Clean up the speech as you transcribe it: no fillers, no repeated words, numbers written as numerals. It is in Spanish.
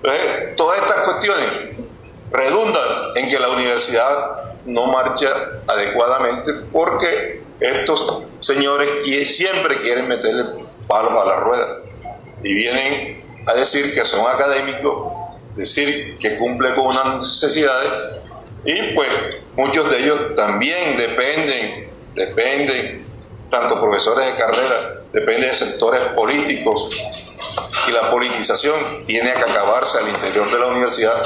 Entonces, todas estas cuestiones redundan en que la universidad no marcha adecuadamente porque estos señores siempre quieren meterle palos a la rueda y vienen a decir que son académicos, decir que cumplen con unas necesidades y pues muchos de ellos también dependen, tanto profesores de carrera, dependen de sectores políticos y la politización tiene que acabarse al interior de la universidad.